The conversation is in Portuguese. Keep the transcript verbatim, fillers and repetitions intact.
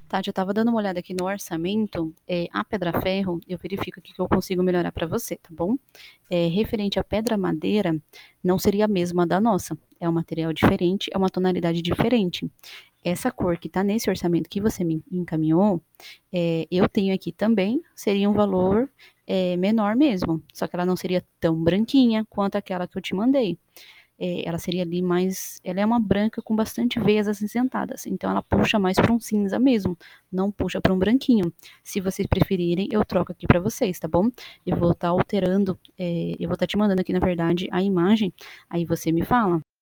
Tati, eu estava dando uma olhada aqui no orçamento, eh, a pedra ferro, eu verifico aqui que eu consigo melhorar para você, tá bom? Eh, referente à pedra madeira, não seria a mesma da nossa. É um material diferente, é uma tonalidade diferente. Essa cor que tá nesse orçamento que você me encaminhou, eh, eu tenho aqui também, seria um valor, eh, menor mesmo, só que ela não seria tão branquinha quanto aquela que eu te mandei. Eh, ela seria ali mais, ela é uma branca com bastante veias acinzentadas, então ela puxa mais para um cinza mesmo, não puxa para um branquinho. Se vocês preferirem, eu troco aqui para vocês, tá bom? Eu vou estar alterando, eh, eu vou estar te mandando aqui, na verdade, a imagem, aí você me fala.